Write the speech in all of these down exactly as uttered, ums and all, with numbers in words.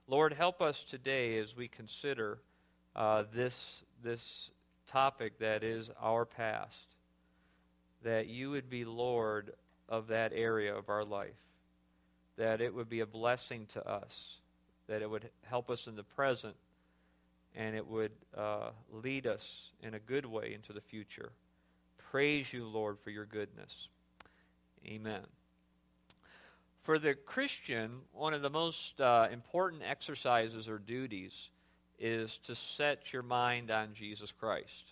Lord, help us today as we consider uh, this, this topic that is our past, that you would be Lord of that area of our life, that it would be a blessing to us, that it would help us in the present, and it would uh, lead us in a good way into the future. Praise you, Lord, for your goodness. Amen. For the Christian, one of the most uh, important exercises or duties is to set your mind on Jesus Christ.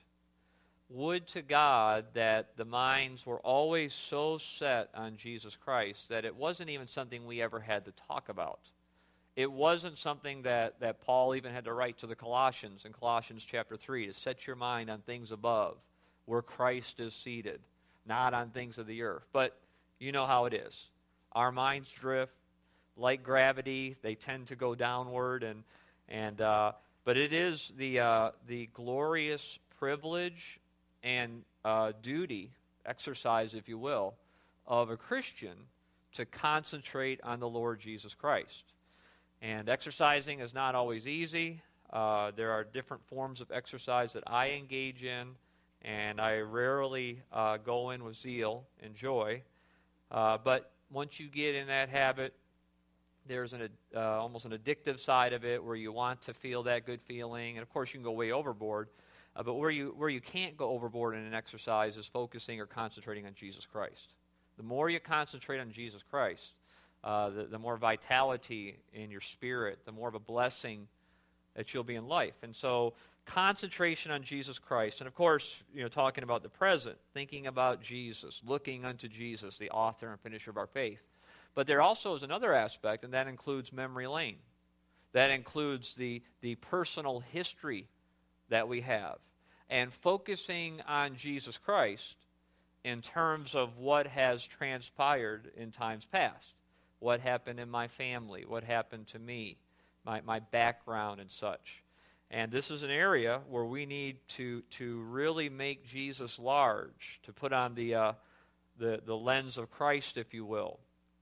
Would to God that the minds were always so set on Jesus Christ that it wasn't even something we ever had to talk about. It wasn't something that, that Paul even had to write to the Colossians in Colossians chapter three, to set your mind on things above, where Christ is seated, not on things of the earth. But you know how it is. Our minds drift like gravity; they tend to go downward, and and uh, but it is the uh, the glorious privilege and uh, duty, exercise, if you will, of a Christian to concentrate on the Lord Jesus Christ. And exercising is not always easy. Uh, there are different forms of exercise that I engage in, and I rarely uh, go in with zeal and joy. Uh, but once you get in that habit, there's an uh, almost an addictive side of it where you want to feel that good feeling. And, of course, you can go way overboard. Uh, but where you, where you can't go overboard in an exercise is focusing or concentrating on Jesus Christ. The more you concentrate on Jesus Christ, uh, the, the more vitality in your spirit, the more of a blessing that you'll be in life. And so concentration on Jesus Christ. And, of course, you know, talking about the present, thinking about Jesus, looking unto Jesus, the author and finisher of our faith. But there also is another aspect, and that includes memory lane. That includes the, the personal history that we have. And focusing on Jesus Christ in terms of what has transpired in times past. What happened in my family, what happened to me, my, my background and such. And this is an area where we need to, to really make Jesus large, to put on the, uh, the, the lens of Christ, if you will.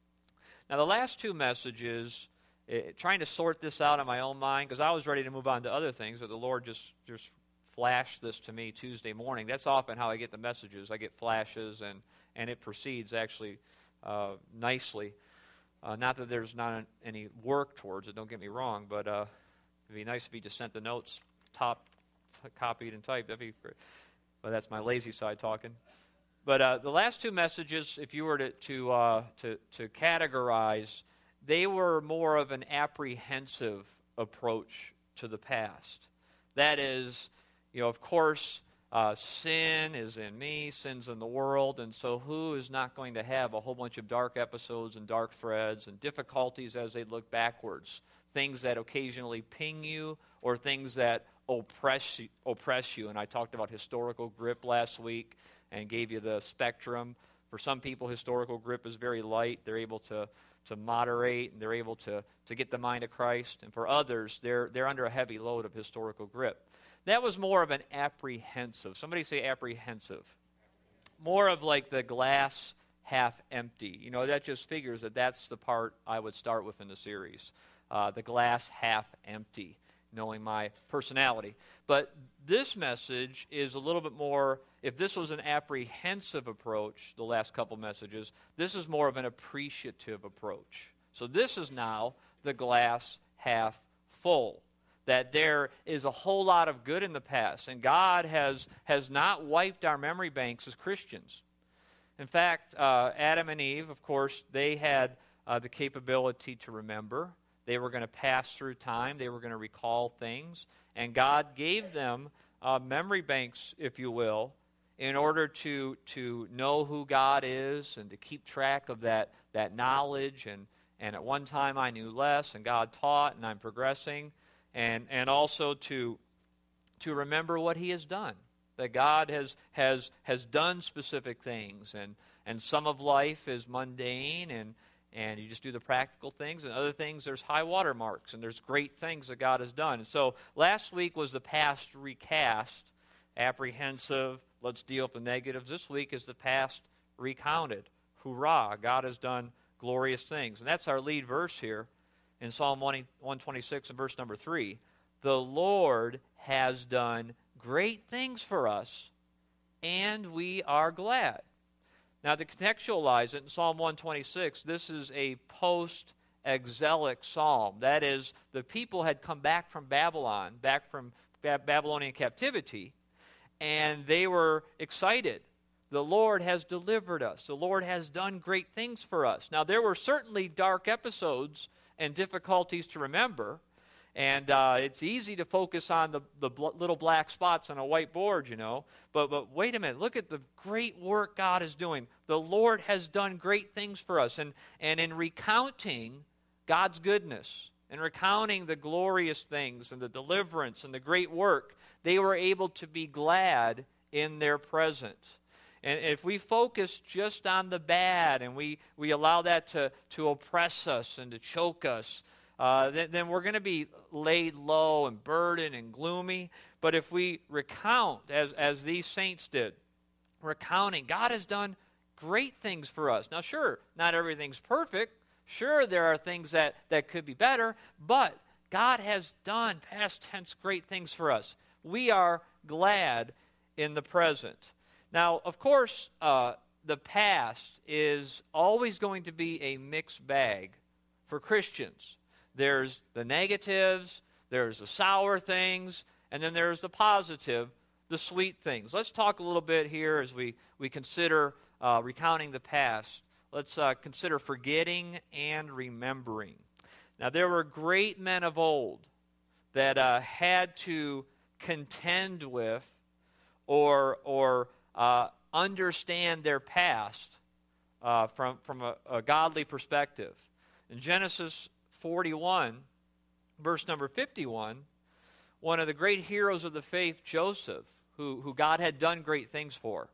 Now, the last two messages, uh, trying to sort this out in my own mind, because I was ready to move on to other things, but the Lord just, just flashed this to me Tuesday morning. That's often how I get the messages. I get flashes, and, and it proceeds actually uh, nicely. Uh, not that there's not any work towards it, don't get me wrong, but uh, it'd be nice if he just sent the notes top t- copied and typed. That'd be great. But that's my lazy side talking. But uh, the last two messages, if you were to to, uh, to to categorize, they were more of an apprehensive approach to the past. That is, you know, of course, uh, sin is in me, sin's in the world, and so who is not going to have a whole bunch of dark episodes and dark threads and difficulties as they look backwards? Things that occasionally ping you or things that oppress you, oppress you. And I talked about historical grip last week and gave you the spectrum. For some people, historical grip is very light. They're able to, to moderate, and they're able to, to get the mind of Christ. And for others, they're, they're under a heavy load of historical grip. That was more of an apprehensive. Somebody say apprehensive. More of like the glass half empty. You know, that just figures that that's the part I would start with in the series. Uh, the glass half empty, knowing my personality. But this message is a little bit more, if this was an apprehensive approach, the last couple messages, this is more of an appreciative approach. So this is now the glass half full. That there is a whole lot of good in the past, and God has, has not wiped our memory banks as Christians. In fact, uh, Adam and Eve, of course, they had uh, the capability to remember. They were going to pass through time. They were going to recall things. And God gave them uh, memory banks, if you will, in order to, to know who God is and to keep track of that, that knowledge. And, and at one time I knew less, and God taught, and I'm progressing. And, and also to, to remember what He has done. That God has, has, has done specific things. And, and some of life is mundane, and And you just do the practical things, and other things, there's high water marks, and there's great things that God has done. And so last week was the past recast, apprehensive, let's deal with the negatives. This week is the past recounted. Hurrah, God has done glorious things. And that's our lead verse here in Psalm one twenty-six and verse number three, the Lord has done great things for us, and we are glad. Now, to contextualize it, in Psalm one twenty-six, this is a post-exilic psalm. That is, the people had come back from Babylon, back from ba- Babylonian captivity, and they were excited. The Lord has delivered us. The Lord has done great things for us. Now, there were certainly dark episodes and difficulties to remember, and uh, it's easy to focus on the, the bl- little black spots on a whiteboard, you know. But, but wait a minute. Look at the great work God is doing. The Lord has done great things for us. And, and in recounting God's goodness and recounting the glorious things and the deliverance and the great work, they were able to be glad in their present. And if we focus just on the bad and we, we allow that to, to oppress us and to choke us, Uh, then, then we're going to be laid low and burdened and gloomy. But if we recount, as, as these saints did, recounting, God has done great things for us. Now, sure, not everything's perfect. Sure, there are things that, that could be better. But God has done, past tense, great things for us. We are glad in the present. Now, of course, uh, the past is always going to be a mixed bag for Christians. There's the negatives, there's the sour things, and then there's the positive, the sweet things. Let's talk a little bit here as we, we consider uh, recounting the past. Let's uh, consider forgetting and remembering. Now, there were great men of old that uh, had to contend with or, or uh, understand their past uh, from, from a, a godly perspective. In Genesis forty-one, verse number fifty-one, one of the great heroes of the faith, Joseph, who, who God had done great things for,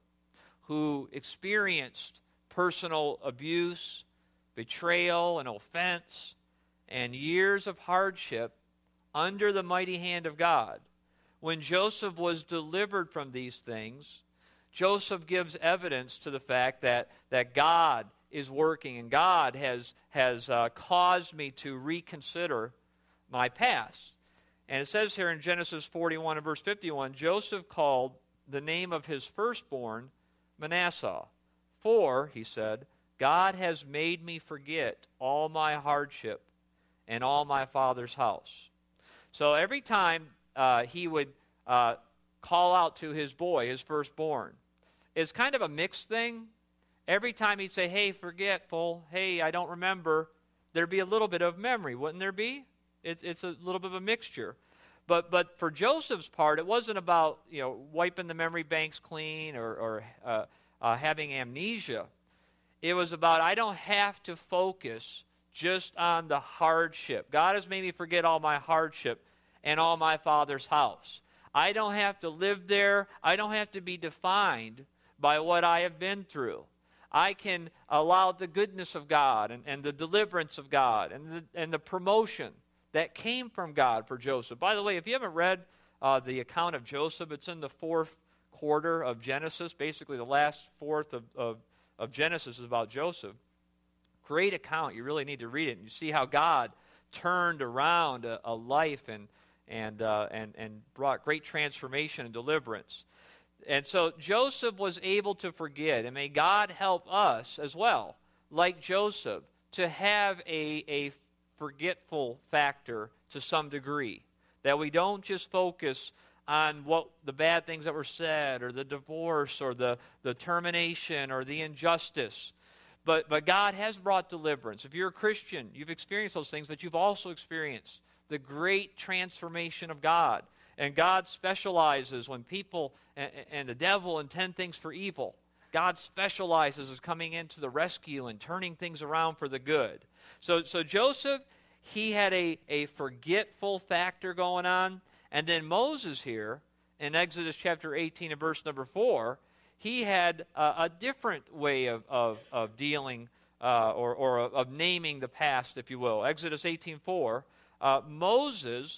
who experienced personal abuse, betrayal, and offense, and years of hardship under the mighty hand of God. When Joseph was delivered from these things, Joseph gives evidence to the fact that, that God is working, and God has, has uh, caused me to reconsider my past. And it says here in Genesis forty-one and verse fifty-one, Joseph called the name of his firstborn Manasseh. For, he said, God has made me forget all my hardship and all my father's house. So every time uh, he would uh, call out to his boy, his firstborn, it's kind of a mixed thing. Every time he'd say, hey, forgetful, hey, I don't remember, there'd be a little bit of memory, wouldn't there be? It's, it's a little bit of a mixture. But but for Joseph's part, it wasn't about, you know, wiping the memory banks clean or, or uh, uh, having amnesia. It was about, I don't have to focus just on the hardship. God has made me forget all my hardship and all my father's house. I don't have to live there. I don't have to be defined by what I have been through. I can allow the goodness of God and, and the deliverance of God and the, and the promotion that came from God for Joseph. By the way, if you haven't read uh, the account of Joseph, it's in the fourth quarter of Genesis. Basically, the last fourth of, of, of Genesis is about Joseph. Great account. You really need to read it. And you see how God turned around a, a life and, and, uh, and, and brought great transformation and deliverance. And so Joseph was able to forget, and may God help us as well, like Joseph, to have a, a forgetful factor to some degree, that we don't just focus on what the bad things that were said or the divorce or the, the termination or the injustice. But, but God has brought deliverance. If you're a Christian, you've experienced those things, but you've also experienced the great transformation of God. And God specializes when people and, and the devil intend things for evil. God specializes as coming into the rescue and turning things around for the good. So, so Joseph, he had a, a forgetful factor going on. And then Moses here, in Exodus chapter eighteen and verse number four, he had a, a different way of, of, of dealing uh, or, or of naming the past, if you will. Exodus eighteen four, uh, Moses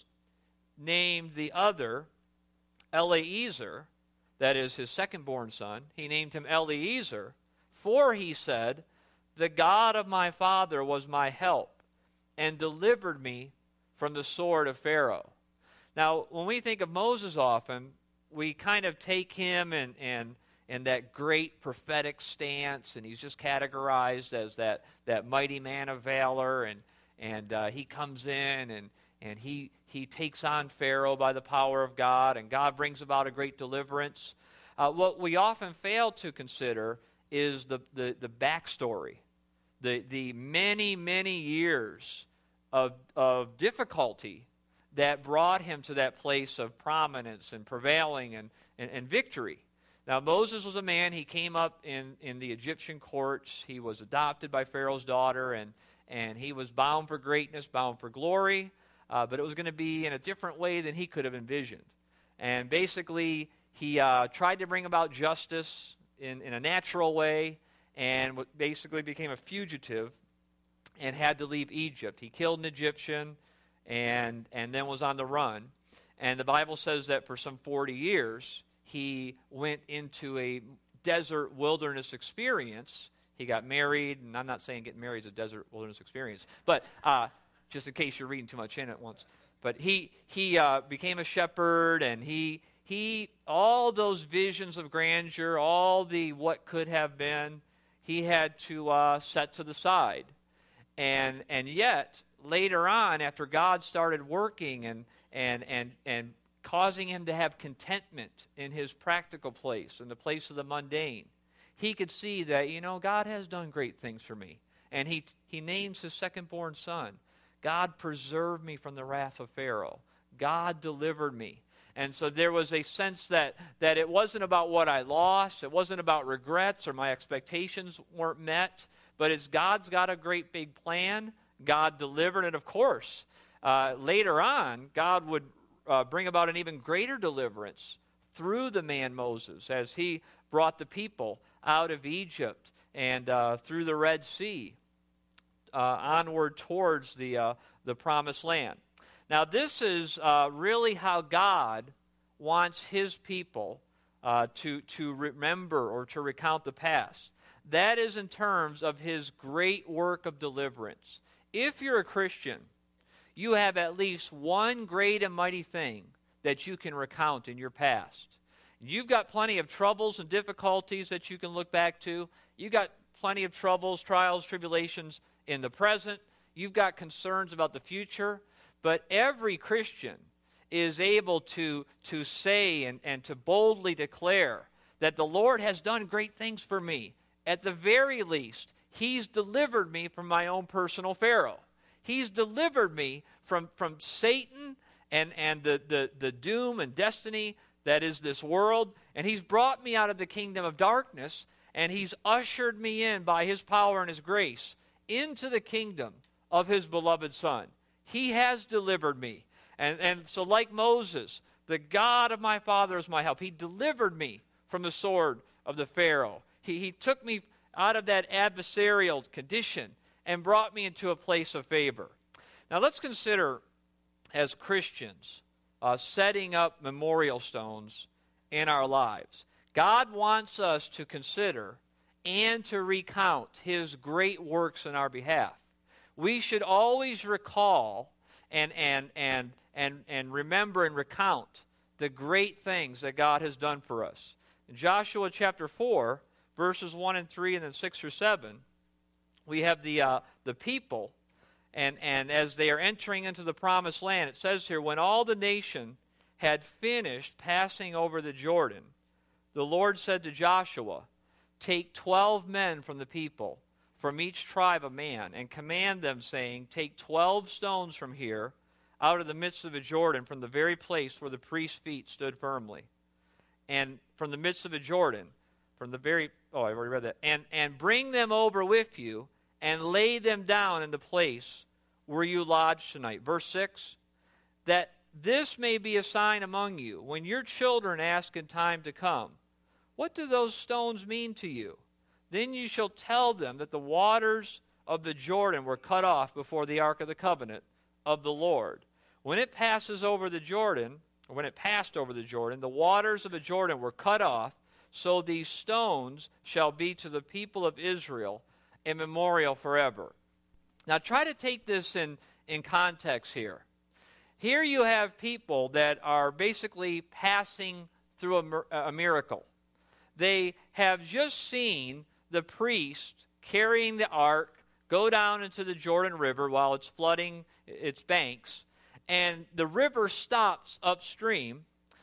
named the other Eliezer, that is his second-born son. He named him Eliezer, for he said, the God of my father was my help, and delivered me from the sword of Pharaoh. Now, when we think of Moses often, we kind of take him and, and, and that great prophetic stance, and he's just categorized as that, that mighty man of valor, and, and uh, he comes in and, and he, he takes on Pharaoh by the power of God, and God brings about a great deliverance. Uh, what we often fail to consider is the, the, the backstory, the, the many, many years of, of difficulty that brought him to that place of prominence and prevailing and, and, and victory. Now, Moses was a man, he came up in, in the Egyptian courts, he was adopted by Pharaoh's daughter, and, and he was bound for greatness, bound for glory, uh, but it was going to be in a different way than he could have envisioned. And basically, he uh, tried to bring about justice in, in a natural way, and basically became a fugitive and had to leave Egypt. He killed an Egyptian, and and then was on the run. And the Bible says that for some forty years, he went into a desert wilderness experience. He got married, and I'm not saying getting married is a desert wilderness experience, but uh, just in case you're reading too much in it once. But he he uh, became a shepherd, and he he all those visions of grandeur, all the what could have been, he had to uh, set to the side. And and yet, later on, after God started working and and and and causing him to have contentment in his practical place, in the place of the mundane, he could see that, you know, God has done great things for me. And he he names his second-born son. God preserved me from the wrath of Pharaoh. God delivered me. And so there was a sense that, that it wasn't about what I lost. It wasn't about regrets or my expectations weren't met. But it's God's got a great big plan. God delivered it, of course. Uh, later on, God would uh, bring about an even greater deliverance through the man Moses as he brought the people out of Egypt and uh, through the Red Sea uh, onward towards the, uh, the promised land. Now, this is uh, really how God wants his people uh, to, to remember or to recount the past. That is in terms of his great work of deliverance. If you're a Christian, you have at least one great and mighty thing that you can recount in your past. You've got plenty of troubles and difficulties that you can look back to. You've got plenty of troubles, trials, tribulations in the present. You've got concerns about the future. But every Christian is able to, to say and, and to boldly declare that the Lord has done great things for me. At the very least, he's delivered me from my own personal Pharaoh. He's delivered me from, from Satan and, and the, the, the doom and destiny that is this world. And he's brought me out of the kingdom of darkness, and he's ushered me in by his power and his grace into the kingdom of his beloved Son. He has delivered me. And, and so like Moses, the God of my father is my help. He delivered me from the sword of the Pharaoh. He, he took me out of that adversarial condition and brought me into a place of favor. Now let's consider, as Christians, uh, setting up memorial stones in our lives. God wants us to consider and to recount his great works in our behalf. We should always recall and, and, and, and, and remember and recount the great things that God has done for us. In Joshua chapter four, verses one and three, and then six or seven, we have the, uh, the people, and, and as they are entering into the promised land, it says here, when all the nation had finished passing over the Jordan, the Lord said to Joshua, take twelve men from the people, from each tribe a man, and command them, saying, take twelve stones from here, out of the midst of the Jordan, from the very place where the priest's feet stood firmly. And from the midst of the Jordan, from the very, oh, I already read that, and, and bring them over with you, and lay them down in the place where you lodge tonight. Verse six, that this may be a sign among you, when your children ask in time to come, what do those stones mean to you? Then you shall tell them that the waters of the Jordan were cut off before the ark of the covenant of the Lord. When it passes over the Jordan, or when it passed over the Jordan, the waters of the Jordan were cut off, so these stones shall be to the people of Israel a memorial forever. Now try to take this in, in context here. Here you have people that are basically passing through a, a miracle. They have just seen the priest carrying the ark go down into the Jordan River while it's flooding its banks, and the river stops upstream,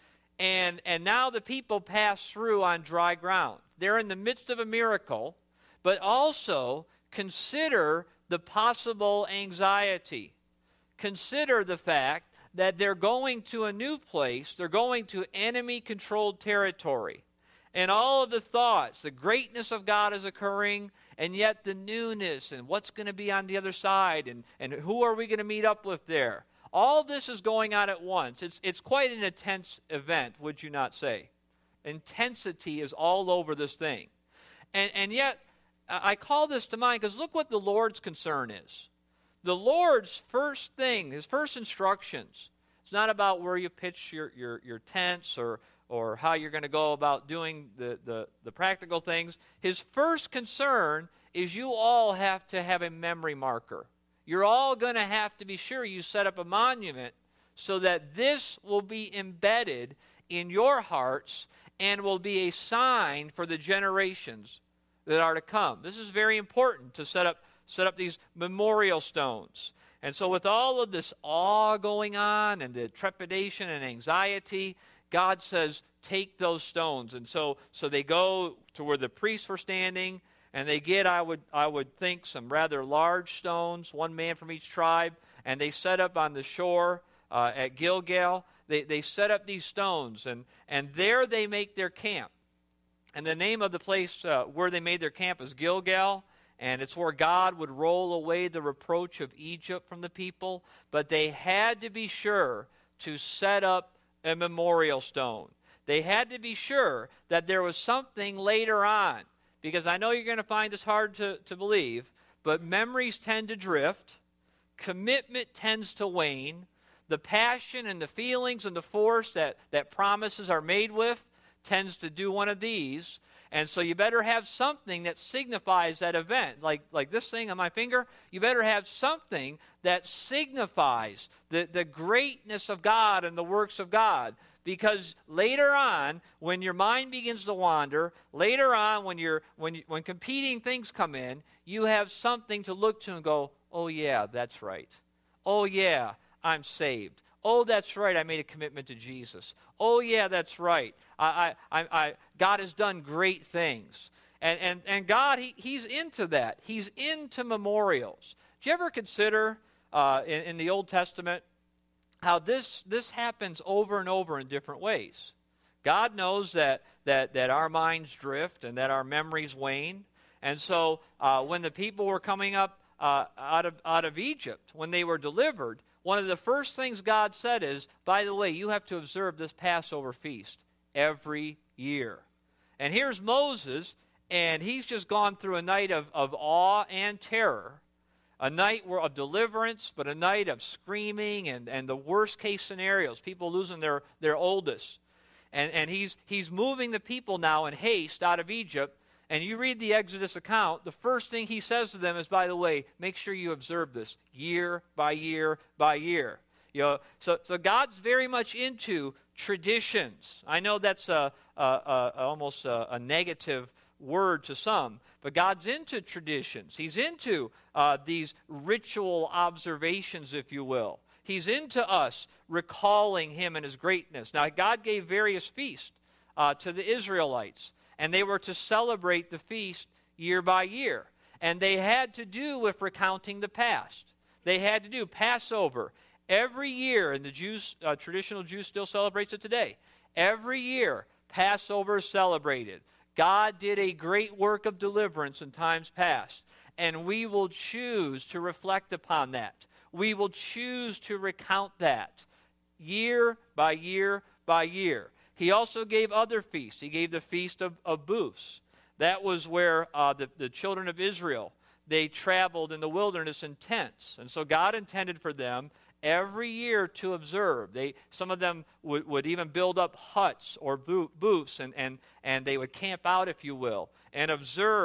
and, and now the people pass through on dry ground. They're in the midst of a miracle, but also consider the possible anxiety. Consider the fact that they're going to a new place, they're going to enemy-controlled territory. And all of the thoughts, the greatness of God is occurring, and yet the newness and what's going to be on the other side, and, and who are we going to meet up with there. All this is going on at once. It's, it's quite an intense event, would you not say? Intensity is all over this thing. And, and yet, I call this to mind because look what the Lord's concern is. The Lord's first thing, his first instructions, it's not about where you pitch your, your, your tents or, or how you're going to go about doing the, the, the practical things. His first concern is you all have to have a memory marker. You're all going to have to be sure you set up a monument so that this will be embedded in your hearts and will be a sign for the generations that are to come. This is very important to set up set up these memorial stones. And so with all of this awe going on and the trepidation and anxiety, God says, take those stones. And so so they go to where the priests were standing, and they get, I would I would think, some rather large stones, one man from each tribe, and they set up on the shore uh, at Gilgal. They, they set up these stones, and, and there they make their camp. And the name of the place uh, where they made their camp is Gilgal, and it's where God would roll away the reproach of Egypt from the people. But they had to be sure to set up a memorial stone. They had to be sure that there was something later on, because I know you're going to find this hard to, to believe, but memories tend to drift, commitment tends to wane, the passion and the feelings and the force that, that promises are made with tends to do one of these. And so you better have something that signifies that event. Like, like this thing on my finger, you better have something that signifies the, the greatness of God and the works of God. Because later on, when your mind begins to wander, later on when you're when you, when competing things come in, you have something to look to and go, oh yeah, that's right. Oh yeah, I'm saved. Oh, that's right, I made a commitment to Jesus. Oh yeah, that's right. I, I, I, I God has done great things. And and, and God, he, he's into that. He's into memorials. Did you ever consider uh, in, in the Old Testament how this this happens over and over in different ways? God knows that that that our minds drift and that our memories wane. And so uh, when the people were coming up uh, out of out of Egypt, when they were delivered, one of the first things God said is, by the way, you have to observe this Passover feast every year. And here's Moses, and he's just gone through a night of, of awe and terror, a night of deliverance, but a night of screaming and, and the worst case scenarios, people losing their, their oldest. And, and he's, he's moving the people now in haste out of Egypt. And you read the Exodus account, the first thing he says to them is, by the way, make sure you observe this year by year by year. You know, so, so God's very much into traditions. I know that's a, a, a, almost a, a negative word to some, but God's into traditions. He's into uh, these ritual observations, if you will. He's into us recalling him and his greatness. Now, God gave various feasts uh, to the Israelites, and they were to celebrate the feast year by year. And they had to do with recounting the past. They had to do Passover every year, and the Jews, uh, traditional Jews still celebrates it today. Every year, Passover is celebrated. God did a great work of deliverance in times past, and we will choose to reflect upon that. We will choose to recount that year by year by year. He also gave other feasts. He gave the Feast of, of Booths. That was where uh, the, the children of Israel, they traveled in the wilderness in tents. And so God intended for them every year to observe. They, some of them would, would even build up huts or booths, and, and, and they would camp out, if you will, and observe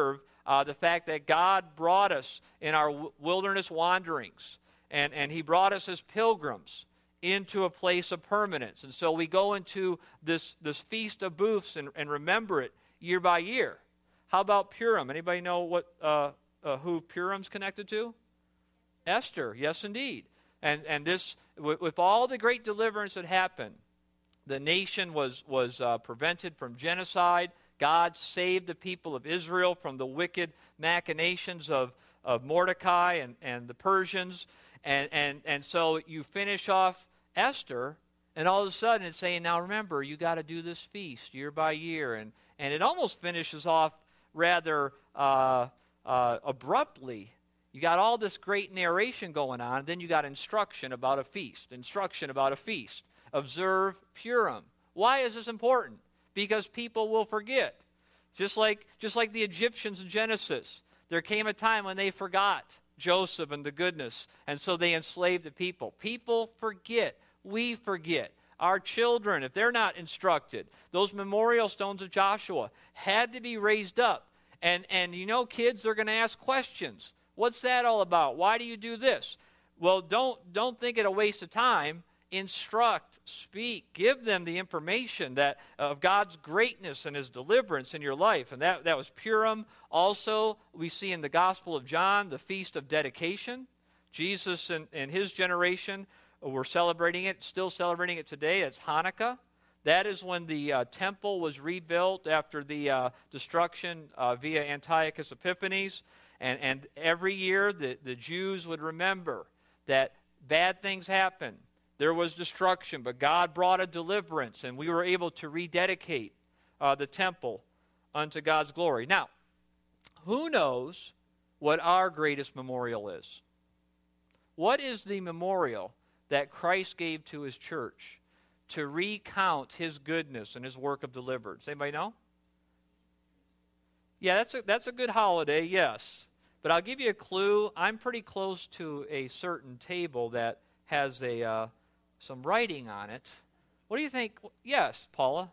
uh, the fact that God brought us in our w- wilderness wanderings, and, and he brought us as pilgrims into a place of permanence. And so we go into this, this Feast of Booths and, and remember it year by year. How about Purim? Anybody know what uh, uh, who Purim's connected to? Esther, yes indeed. And and this, with, with all the great deliverance that happened, the nation was, was uh, prevented from genocide. God saved the people of Israel from the wicked machinations of, of Mordecai and, and the Persians. And, and, and so you finish off Esther, and all of a sudden it's saying, now remember, you got to do this feast year by year. And, and it almost finishes off rather uh, uh, abruptly. You got all this great narration going on, then you got instruction about a feast, instruction about a feast. Observe Purim. Why is this important? Because people will forget. Just like, just like the Egyptians in Genesis. There came a time when they forgot Joseph and the goodness, and so they enslaved the people. People forget. We forget. Our children, if they're not instructed, those memorial stones of Joshua had to be raised up. And, and you know, kids, they're going to ask questions. What's that all about? Why do you do this? Well, don't, don't think it a waste of time. Instruct, speak, give them the information that of God's greatness and his deliverance in your life. And that, that was Purim. Also, we see in the Gospel of John the Feast of Dedication. Jesus and, and his generation were celebrating it, still celebrating it today. It's Hanukkah. That is when the uh, temple was rebuilt after the uh, destruction uh, via Antiochus Epiphanes. And, and every year the, the Jews would remember that bad things happened. There was destruction, but God brought a deliverance, and we were able to rededicate uh, the temple unto God's glory. Now, who knows what our greatest memorial is? What is the memorial that Christ gave to his church to recount his goodness and his work of deliverance? Anybody know? Yeah, that's a, that's a good holiday, yes. But I'll give you a clue. I'm pretty close to a certain table that has a uh, some writing on it. What do you think? Yes, Paula.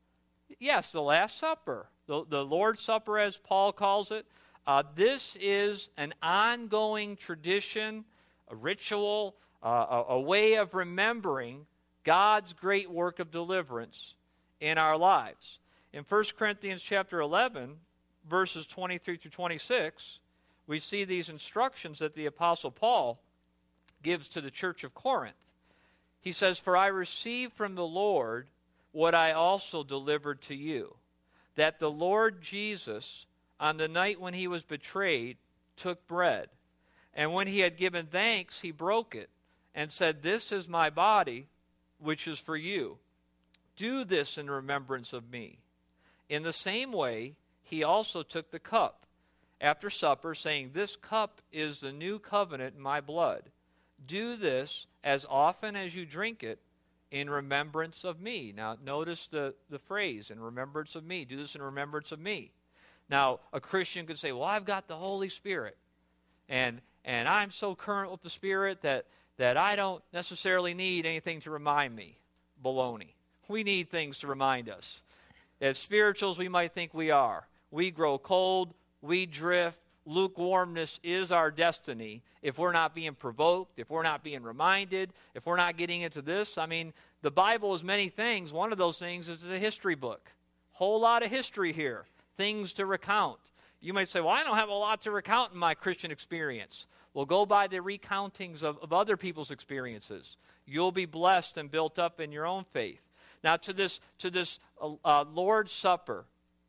Yes, the Last Supper. The, the Lord's Supper, as Paul calls it. Uh, this is an ongoing tradition, a ritual, uh, a, a way of remembering God's great work of deliverance in our lives. In First Corinthians chapter eleven, verses twenty-three through twenty-six, we see these instructions that the Apostle Paul gives to the church of Corinth. He says, "For I received from the Lord what I also delivered to you, that the Lord Jesus, on the night when he was betrayed, took bread. And when he had given thanks, he broke it, and said, 'This is my body, which is for you. Do this in remembrance of me.' In the same way, he also took the cup after supper, saying, 'This cup is the new covenant in my blood. Do this as often as you drink it in remembrance of me.'" Now, notice the, the phrase, in remembrance of me. Do this in remembrance of me. Now, a Christian could say, "Well, I've got the Holy Spirit, and and I'm so current with the Spirit that, that I don't necessarily need anything to remind me." Baloney. We need things to remind us. As spirituals, we might think we are. We grow cold, we drift. Lukewarmness is our destiny if we're not being provoked, if we're not being reminded, if we're not getting into this. I mean, the Bible is many things. One of those things is a history book. Whole lot of history here, things to recount. You might say, "Well, I don't have a lot to recount in my Christian experience." Well, go by the recountings of, of other people's experiences. You'll be blessed and built up in your own faith. Now, to this, to this uh, uh, Lord's Supper,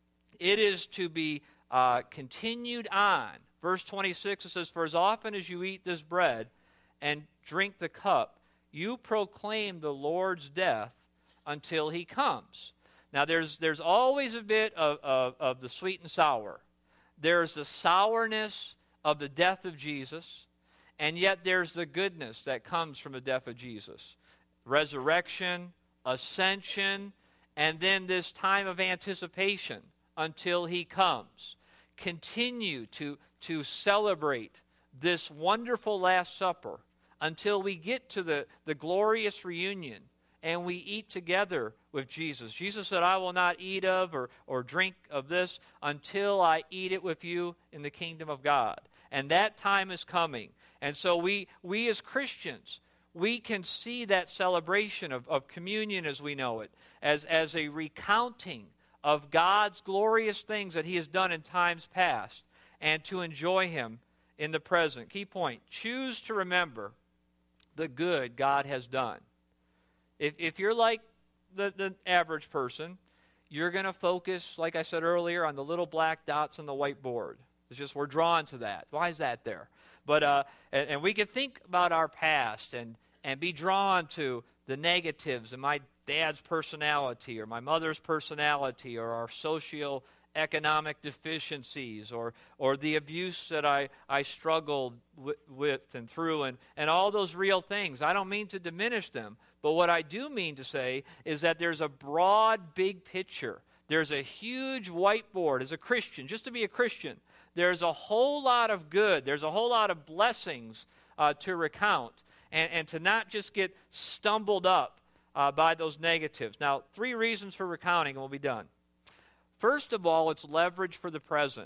it is to be Uh, continued on. Verse twenty-six, it says, "For as often as you eat this bread and drink the cup, you proclaim the Lord's death until he comes." Now, there's there's always a bit of, of, of the sweet and sour. There's the sourness of the death of Jesus, and yet there's the goodness that comes from the death of Jesus. Resurrection, ascension, and then this time of anticipation until he comes. Continue to, to celebrate this wonderful Last Supper until we get to the, the glorious reunion and we eat together with Jesus. Jesus said, I will not eat of or, or drink of this until I eat it with you in the kingdom of God. And that time is coming. And so we, we as Christians, we can see that celebration of, of communion as we know it, as, as a recounting of God's glorious things that he has done in times past, and to enjoy him in the present. Key point, choose to remember the good God has done. If, if you're like the, the average person, you're going to focus, like I said earlier, on the little black dots on the whiteboard. It's just we're drawn to that. Why is that there? But uh, and, and we can think about our past and, and be drawn to the negatives in my dad's personality or my mother's personality or our socioeconomic deficiencies or or the abuse that I, I struggled with, with and through and, and all those real things. I don't mean to diminish them, but what I do mean to say is that there's a broad, big picture. There's a huge whiteboard as a Christian, just to be a Christian. There's a whole lot of good. There's a whole lot of blessings uh, to recount and, and to not just get stumbled up uh, by those negatives. Now, three reasons for recounting and we'll be done. First of all, it's leverage for the present.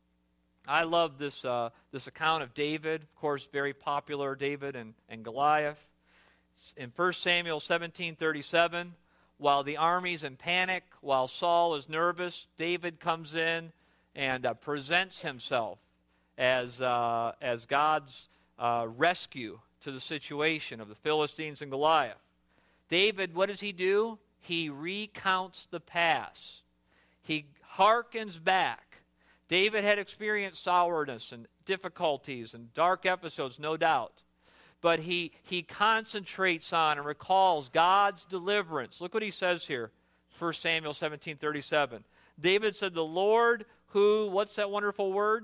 I love this uh, this account of David, of course, very popular, David and, and Goliath. In First Samuel seventeen thirty-seven, while the army's in panic, while Saul is nervous, David comes in and uh, presents himself as uh, as God's uh, rescue to the situation of the Philistines and Goliath. David, what does he do? He recounts the past. He hearkens back. David had experienced sourness and difficulties and dark episodes, no doubt. But he, he concentrates on and recalls God's deliverance. Look what he says here, First Samuel seventeen thirty-seven. David said, the Lord who, what's that wonderful word?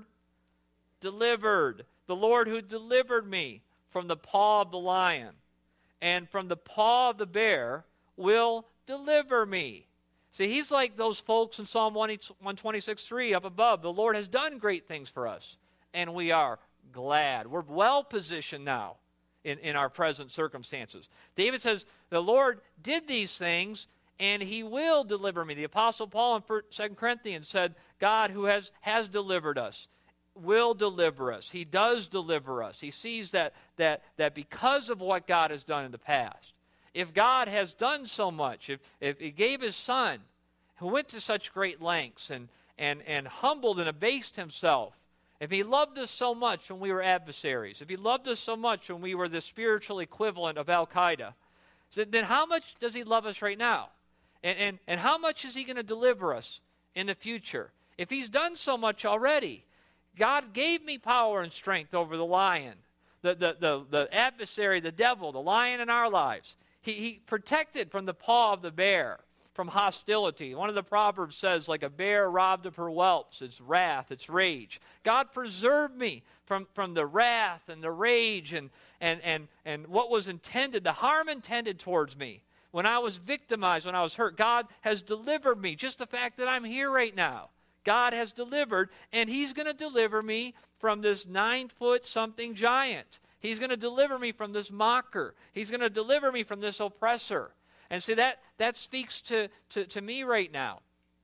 Delivered. The Lord who delivered me from the paw of the lion and from the paw of the bear will deliver me. See, he's like those folks in Psalm one twenty-six three up above. The Lord has done great things for us, and we are glad. We're well positioned now in, in our present circumstances. David says, the Lord did these things, and he will deliver me. The Apostle Paul in Second Corinthians said, God who has, has delivered us will deliver us. He does deliver us. He sees that, that, that because of what God has done in the past, if God has done so much, if, if he gave his son, who went to such great lengths and, and, and humbled and abased himself, if he loved us so much when we were adversaries, if he loved us so much when we were the spiritual equivalent of Al-Qaeda, so then how much does he love us right now? And, and, and how much is he going to deliver us in the future? If he's done so much already, God gave me power and strength over the lion, the, the, the, the adversary, the devil, the lion in our lives. He, he protected from the paw of the bear, from hostility. One of the Proverbs says, like a bear robbed of her whelps, its wrath, its rage. God preserved me from, from the wrath and the rage and, and, and, and what was intended, the harm intended towards me. When I was victimized, when I was hurt, God has delivered me. Just the fact that I'm here right now, God has delivered, and he's going to deliver me from this nine-foot-something giant. He's going to deliver me from this mocker. He's going to deliver me from this oppressor. And see, that, that speaks to, to, to me right now.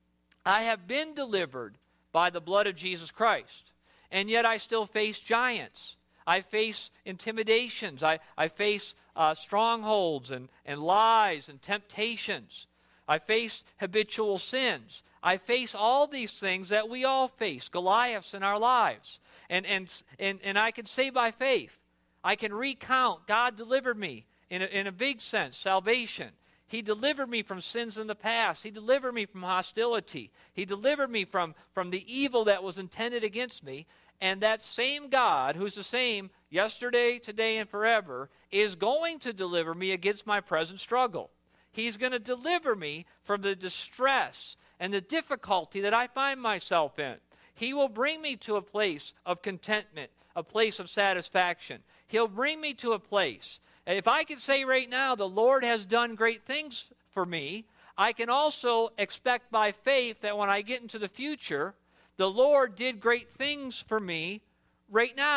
I have been delivered by the blood of Jesus Christ, and yet I still face giants. I face intimidations. I, I face uh, strongholds and, and lies and temptations. I face habitual sins. I face all these things that we all face, Goliaths in our lives. And, and, and, and I can say by faith, I can recount God delivered me in a, in a big sense, salvation. He delivered me from sins in the past. He delivered me from hostility. He delivered me from, from the evil that was intended against me. And that same God, who's the same yesterday, today, and forever, is going to deliver me against my present struggle. He's going to deliver me from the distress and the difficulty that I find myself in. He will bring me to a place of contentment, a place of satisfaction. He'll bring me to a place. If I can say right now, the Lord has done great things for me, I can also expect by faith that when I get into the future, the Lord did great things for me right now.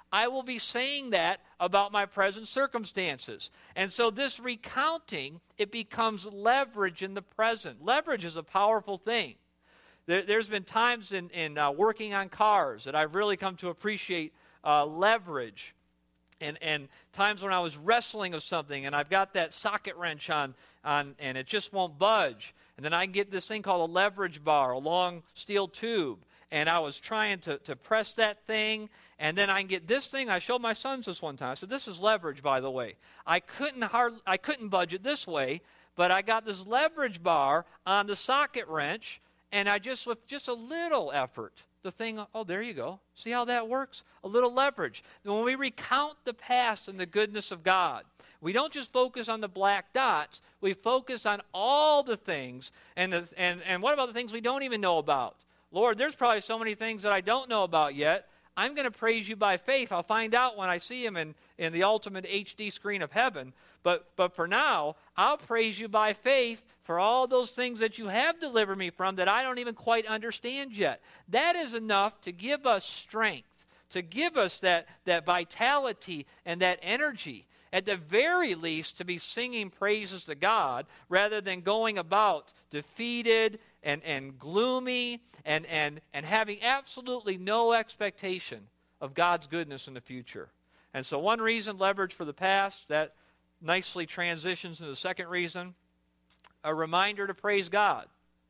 I will be saying that about my present circumstances. And so this recounting, it becomes leverage in the present. Leverage is a powerful thing. There, there's been times in, in uh, working on cars that I've really come to appreciate uh, leverage. And, and times when I was wrestling with something and I've got that socket wrench on, on and it just won't budge. And then I can get this thing called a leverage bar, a long steel tube. And I was trying to, to press that thing. And then I can get this thing. I showed my sons this one time. I said, this is leverage, by the way. I couldn't hard, I couldn't budge it this way, but I got this leverage bar on the socket wrench. And I just, with just a little effort, the thing, oh, there you go. See how that works? A little leverage. When we recount the past and the goodness of God, we don't just focus on the black dots. We focus on all the things. And, the, and, and what about the things we don't even know about? Lord, there's probably so many things that I don't know about yet. I'm going to praise you by faith. I'll find out when I see him in, in the ultimate H D screen of heaven. But, but for now, I'll praise you by faith for all those things that you have delivered me from that I don't even quite understand yet. That is enough to give us strength, to give us that, that vitality and that energy. At the very least, to be singing praises to God rather than going about defeated and, and gloomy and, and, and having absolutely no expectation of God's goodness in the future. And so one reason, leverage for the past, that nicely transitions into the second reason, a reminder to praise God.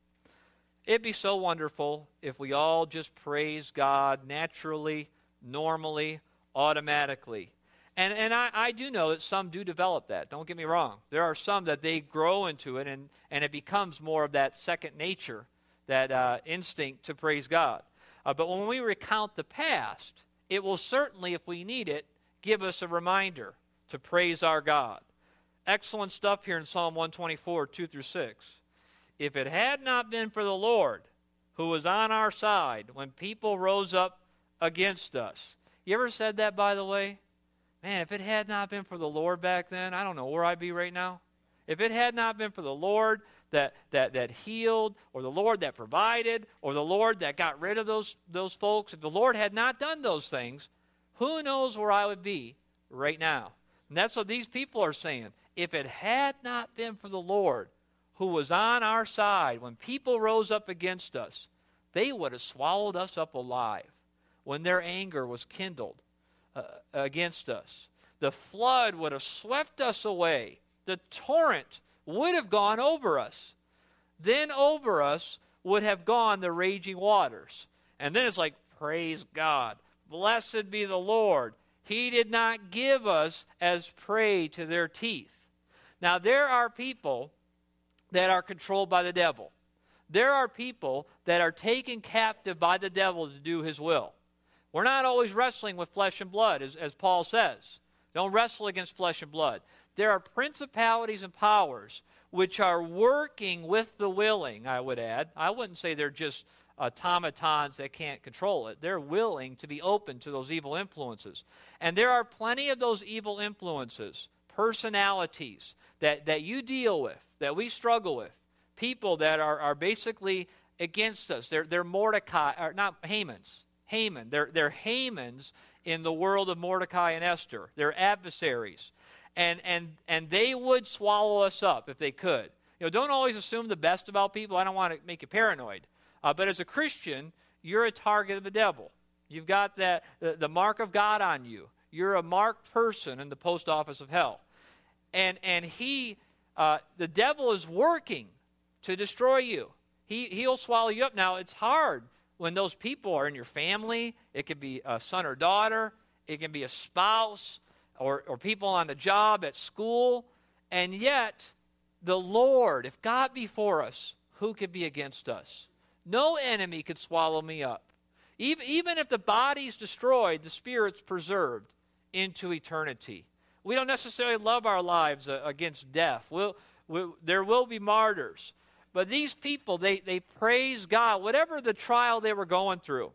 It'd be so wonderful if we all just praise God naturally, normally, automatically. And and I, I do know that some do develop that. Don't get me wrong. There are some that they grow into it, and, and it becomes more of that second nature, that uh, instinct to praise God. Uh, but when we recount the past, it will certainly, if we need it, give us a reminder to praise our God. Excellent stuff here in Psalm one twenty-four, two through six. If it had not been for the Lord who was on our side when people rose up against us. You ever said that, by the way? Man, if it had not been for the Lord back then, I don't know where I'd be right now. If it had not been for the Lord that that that healed, or the Lord that provided, or the Lord that got rid of those, those folks, if the Lord had not done those things, who knows where I would be right now? And that's what these people are saying. If it had not been for the Lord who was on our side when people rose up against us, they would have swallowed us up alive when their anger was kindled uh, against us. The flood would have swept us away. The torrent would have gone over us. Then over us would have gone the raging waters. And then it's like, praise God. Blessed be the Lord. He did not give us as prey to their teeth. Now, there are people that are controlled by the devil. There are people that are taken captive by the devil to do his will. We're not always wrestling with flesh and blood, as, as Paul says. Don't wrestle against flesh and blood. There are principalities and powers which are working with the willing, I would add. I wouldn't say they're just automatons that can't control it. They're willing to be open to those evil influences. And there are plenty of those evil influences, personalities that, that you deal with, that we struggle with, people that are, are basically against us. They're, they're Mordecai, or not Hamans, Haman. They're, they're Hamans in the world of Mordecai and Esther. They're adversaries. And, and, and they would swallow us up if they could. You know, don't always assume the best about people. I don't want to make you paranoid. Uh, but as a Christian, you're a target of the devil. You've got that the, the mark of God on you. You're a marked person in the post office of hell. And and he, uh, the devil is working to destroy you. He, he'll swallow you up. Now, it's hard when those people are in your family. It could be a son or daughter. It can be a spouse or, or people on the job, at school. And yet, the Lord, if God be for us, who could be against us? No enemy could swallow me up. Even, even if the body's destroyed, the spirit's preserved into eternity. We don't necessarily love our lives uh, against death. We'll, we'll, there will be martyrs. But these people, they, they praise God, whatever the trial they were going through.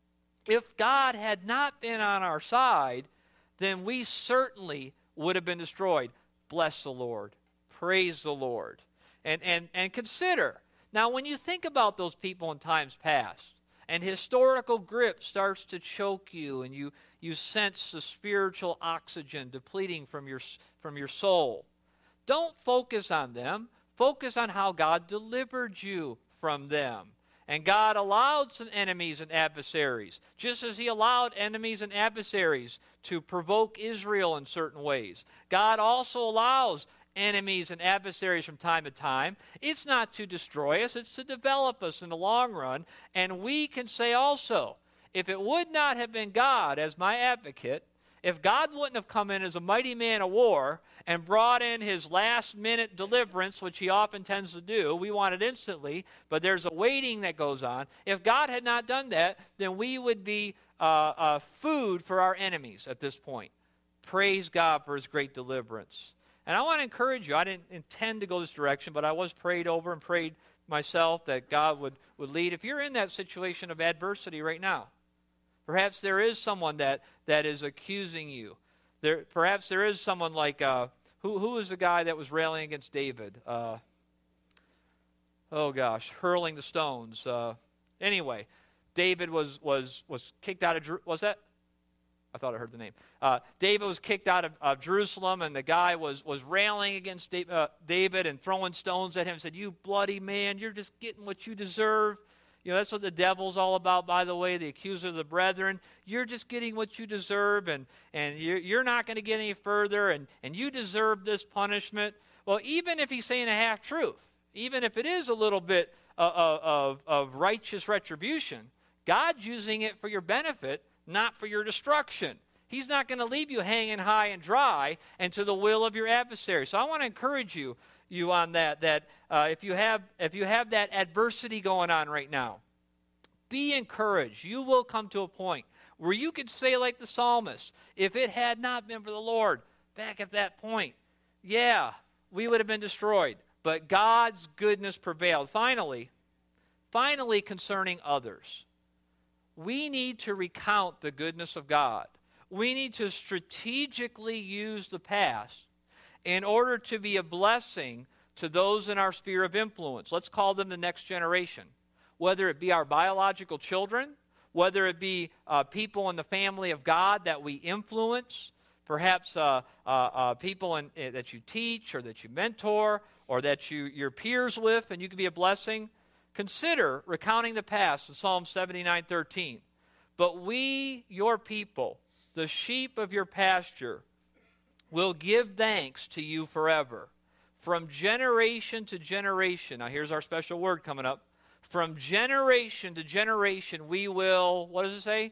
If God had not been on our side, then we certainly would have been destroyed. Bless the Lord. Praise the Lord. And, and, and consider. Now, when you think about those people in times past, and historical grip starts to choke you, and you, you sense the spiritual oxygen depleting from your, from your soul. Don't focus on them. Focus on how God delivered you from them. And God allowed some enemies and adversaries, just as he allowed enemies and adversaries to provoke Israel in certain ways. God also allows enemies and adversaries from time to time. It's not to destroy us, it's to develop us in the long run. And we can say also, if it would not have been God as my advocate, if God wouldn't have come in as a mighty man of war and brought in his last-minute deliverance, which he often tends to do, we want it instantly, but there's a waiting that goes on. If God had not done that, then we would be uh, uh, food for our enemies at this point. Praise God for his great deliverance. And I want to encourage you, I didn't intend to go this direction, but I was prayed over and prayed myself that God would, would lead. If you're in that situation of adversity right now, perhaps there is someone that, that is accusing you. There, perhaps there is someone like, uh, who, who was the guy that was railing against David? Uh, oh gosh, hurling the stones. Uh, anyway, David was, was, was kicked out of, Jer- was that? I thought I heard the name. Uh, David was kicked out of, of Jerusalem, and the guy was, was railing against da- uh, David and throwing stones at him and said, "You bloody man, you're just getting what you deserve." You know, that's what the devil's all about, by the way, the accuser of the brethren. You're just getting what you deserve, and, and you're, you're not going to get any further, and, and you deserve this punishment. Well, even if he's saying a half-truth, even if it is a little bit of, of, of righteous retribution, God's using it for your benefit, not for your destruction. He's not going to leave you hanging high and dry and to the will of your adversary. So I want to encourage you, you on that, that uh, if you have if you have that adversity going on right now, be encouraged. You will come to a point where you could say like the psalmist, if it had not been for the Lord, back at that point, yeah, we would have been destroyed. But God's goodness prevailed. Finally, finally concerning others, we need to recount the goodness of God. We need to strategically use the past in order to be a blessing to those in our sphere of influence. Let's call them the next generation. Whether it be our biological children, whether it be uh, people in the family of God that we influence, perhaps uh, uh, uh, people in, uh, that you teach or that you mentor or that you, you're peers with, and you can be a blessing. Consider recounting the past in Psalm seventy-nine thirteen. But we, your people, the sheep of your pasture, will give thanks to you forever. From generation to generation. Now here's our special word coming up. From generation to generation we will, what does it say?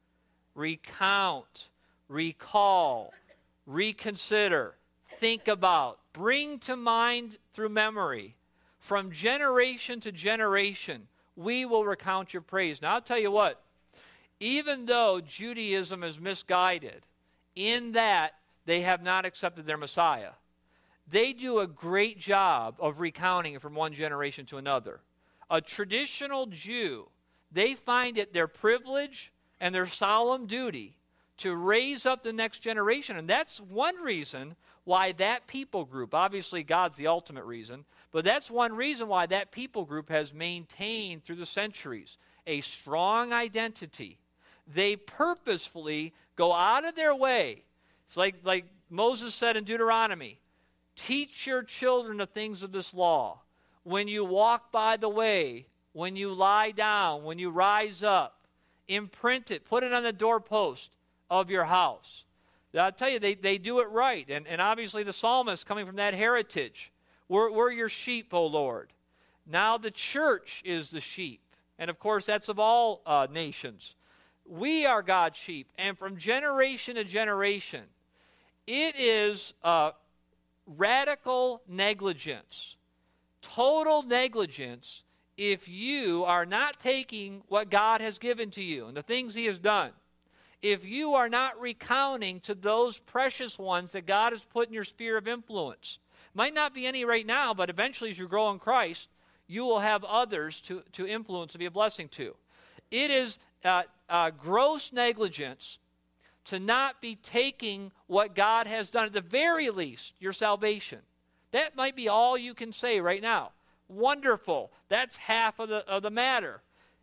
Recount, recall, reconsider, think about, bring to mind through memory. From generation to generation, we will recount your praise. Now, I'll tell you what, even though Judaism is misguided, in that they have not accepted their Messiah, they do a great job of recounting from one generation to another. A traditional Jew, they find it their privilege and their solemn duty to raise up the next generation. And that's one reason why that people group, obviously God's the ultimate reason, but that's one reason why that people group has maintained through the centuries a strong identity. They purposefully go out of their way. It's like, like Moses said in Deuteronomy, teach your children the things of this law. When you walk by the way, when you lie down, when you rise up, imprint it, put it on the doorpost of your house. I'll tell you, they, they do it right. And, and obviously the psalmist coming from that heritage. We're, we're your sheep, O Lord. Now the church is the sheep. And of course, that's of all uh, nations. We are God's sheep. And from generation to generation, it is uh, radical negligence, total negligence, if you are not taking what God has given to you and the things he has done. If you are not recounting to those precious ones that God has put in your sphere of influence. Might not be any right now, but eventually as you grow in Christ, you will have others to, to influence and be a blessing to. It is uh, uh, gross negligence to not be taking what God has done, at the very least, your salvation. That might be all you can say right now. Wonderful. That's half of the, of the matter.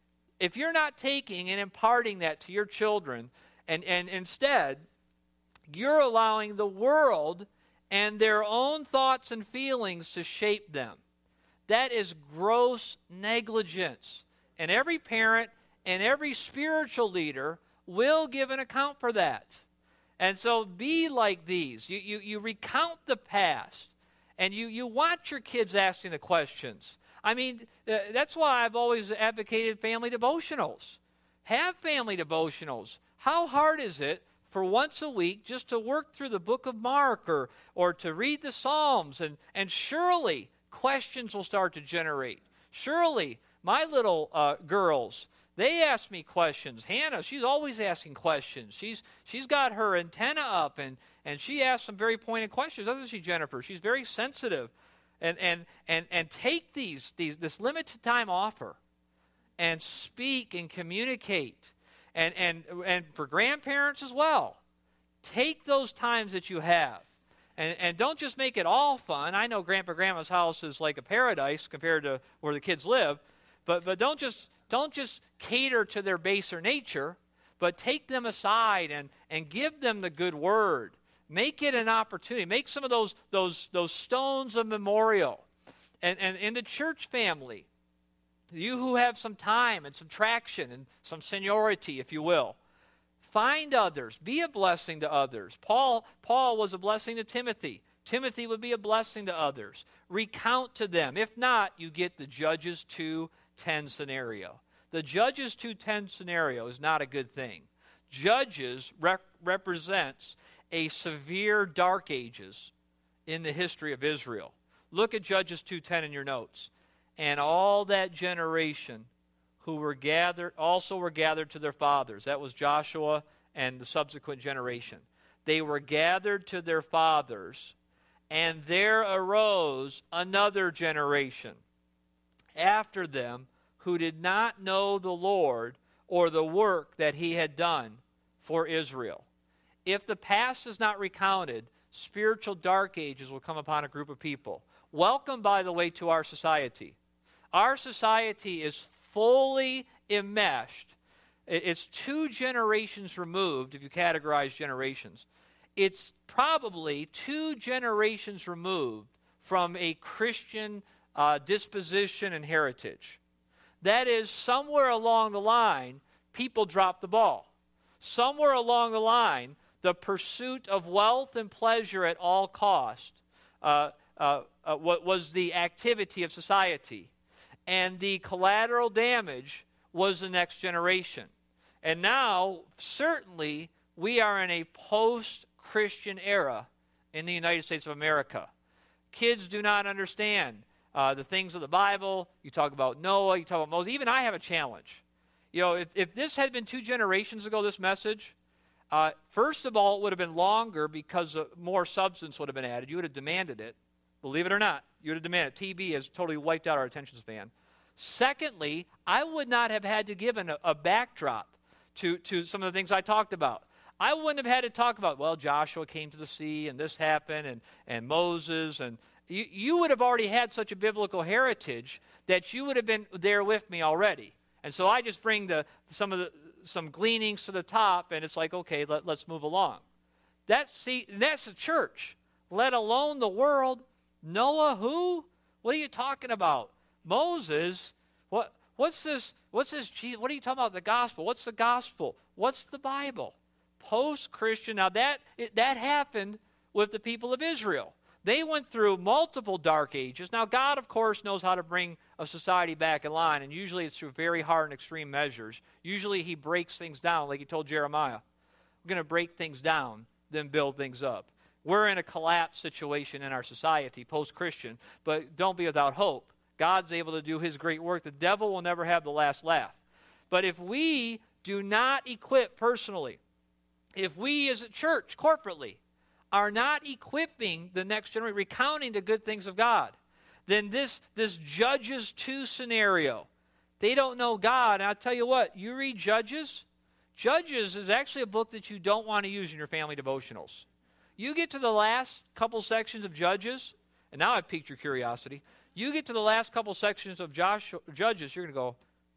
if you're not taking and imparting that to your children, and, and instead, you're allowing the world and their own thoughts and feelings to shape them, that is gross negligence. And every parent and every spiritual leader will give an account for that. And so be like these. You, you, you recount the past, and you, you watch your kids asking the questions. I mean, uh, that's why I've always advocated family devotionals. Have family devotionals. How hard is it for once a week just to work through the book of Mark or, or to read the Psalms? And, and surely questions will start to generate. Surely my little uh, girls, they ask me questions. Hannah, she's always asking questions. She's she's got her antenna up, and, and she asks some very pointed questions. Doesn't she, Jennifer? She's very sensitive. And and and and take these these this limited time offer and speak and communicate. And and and for grandparents as well. Take those times that you have. And and don't just make it all fun. I know Grandpa Grandma's house is like a paradise compared to where the kids live, but but don't just Don't just cater to their baser nature, but take them aside and, and give them the good word. Make it an opportunity. Make some of those those those stones of memorial. And, and in the church family, you who have some time and some traction and some seniority, if you will, find others. Be a blessing to others. Paul, Paul was a blessing to Timothy. Timothy would be a blessing to others. Recount to them. If not, you get the Judges two ten scenario. The Judges two ten scenario is not a good thing. Judges rep- represents a severe dark ages in the history of Israel. Look at Judges two ten in your notes. And all that generation who were gathered, also were gathered to their fathers. That was Joshua and the subsequent generation. They were gathered to their fathers, and there arose another generation after them who did not know the Lord or the work that he had done for Israel. If the past is not recounted, spiritual dark ages will come upon a group of people. Welcome, by the way, to our society. Our society is fully enmeshed. It's two generations removed, if you categorize generations. It's probably two generations removed from a Christian uh, disposition and heritage. That is, somewhere along the line, people dropped the ball. Somewhere along the line, the pursuit of wealth and pleasure at all cost uh, uh, uh, what was the activity of society. And the collateral damage was the next generation. And now, certainly, we are in a post-Christian era in the United States of America. Kids do not understand uh, the things of the Bible. You talk about Noah, you talk about Moses. Even I have a challenge. You know, if, if this had been two generations ago, this message, uh, first of all, it would have been longer because uh, more substance would have been added. You would have demanded it. Believe it or not, you would have demanded it. T V has totally wiped out our attention span. Secondly, I would not have had to give an, a backdrop to, to some of the things I talked about. I wouldn't have had to talk about, well, Joshua came to the sea, and this happened, and, and Moses, and you, you would have already had such a biblical heritage that you would have been there with me already. And so I just bring the some of the some gleanings to the top, and it's like, okay, let, let's move along. That's see, that's the church, let alone the world. Noah, who? What are you talking about? Moses, what? What's this? What's this? What are you talking about? The gospel? What's the gospel? What's the Bible? Post-Christian. Now that it, that happened with the people of Israel. They went through multiple dark ages. Now God, of course, knows how to bring a society back in line, and usually it's through very hard and extreme measures. Usually He breaks things down, like He told Jeremiah. We're going to break things down, then build things up. We're in a collapse situation in our society, post-Christian, but don't be without hope. God's able to do His great work. The devil will never have the last laugh. But if we do not equip personally, if we as a church, corporately, are not equipping the next generation, recounting the good things of God, then this, this Judges two scenario, they don't know God. And I'll tell you what, you read Judges, Judges is actually a book that you don't want to use in your family devotionals. You get to the last couple sections of Judges, and now I've piqued your curiosity. You get to the last couple sections of Joshua, Judges, you're going to go,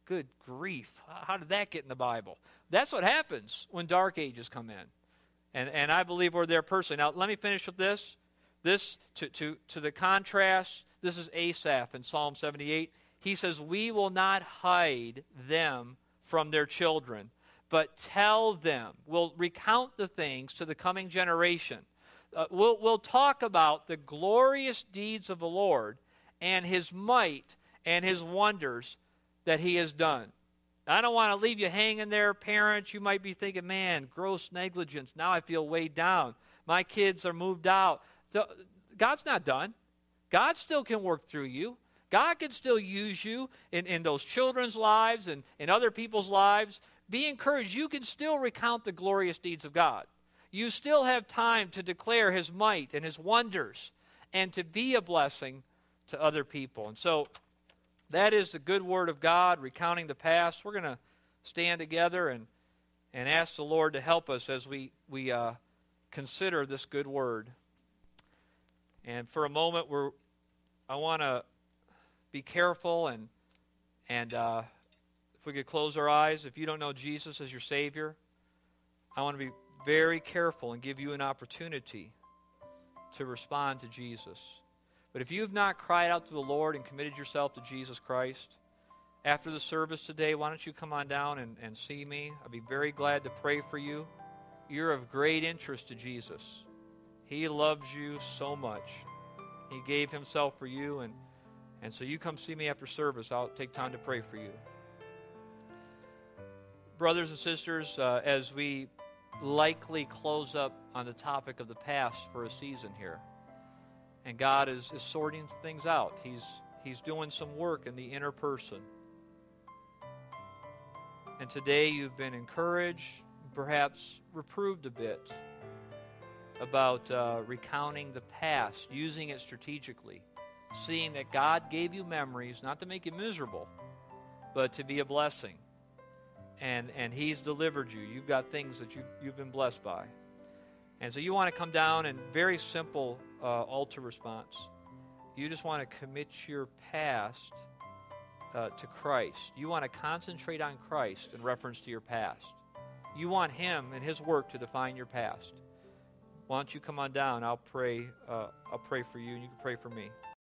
good grief, how did that get in the Bible? That's what happens when dark ages come in. And and I believe we're there personally. Now, let me finish with this. This, to, to, to the contrast, this is Asaph in Psalm seventy-eight. He says, we will not hide them from their children, but tell them. We'll recount the things to the coming generation. Uh, we'll, we'll talk about the glorious deeds of the Lord and his might and his wonders that he has done. I don't want to leave you hanging there, parents. You might be thinking, man, gross negligence. Now I feel weighed down. My kids are moved out. So, God's not done. God still can work through you. God can still use you in, in those children's lives and in other people's lives. Be encouraged. You can still recount the glorious deeds of God. You still have time to declare his might and his wonders and to be a blessing to other people. And so that is the good word of God, recounting the past. We're going to stand together and, and ask the Lord to help us as we, we uh, consider this good word. And for a moment, we're, I want to be careful, and and uh, if we could close our eyes. If you don't know Jesus as your Savior, I want to be very careful and give you an opportunity to respond to Jesus. But if you have not cried out to the Lord and committed yourself to Jesus Christ, after the service today, why don't you come on down and, and see me? I'd be very glad to pray for you. You're of great interest to Jesus. He loves you so much. He gave himself for you, and, and so you come see me after service. I'll take time to pray for you. Brothers and sisters, uh, as we likely close up on the topic of the past for a season here, and God is, is sorting things out. He's, he's doing some work in the inner person. And today you've been encouraged, perhaps reproved a bit, about uh, recounting the past, using it strategically, seeing that God gave you memories, not to make you miserable, but to be a blessing. And and he's delivered you. You've got things that you, you've been blessed by. And so you want to come down and very simple uh, altar response. You just want to commit your past uh, to Christ. You want to concentrate on Christ in reference to your past. You want him and his work to define your past. Why don't you come on down? I'll pray. Uh, I'll pray for you, and you can pray for me.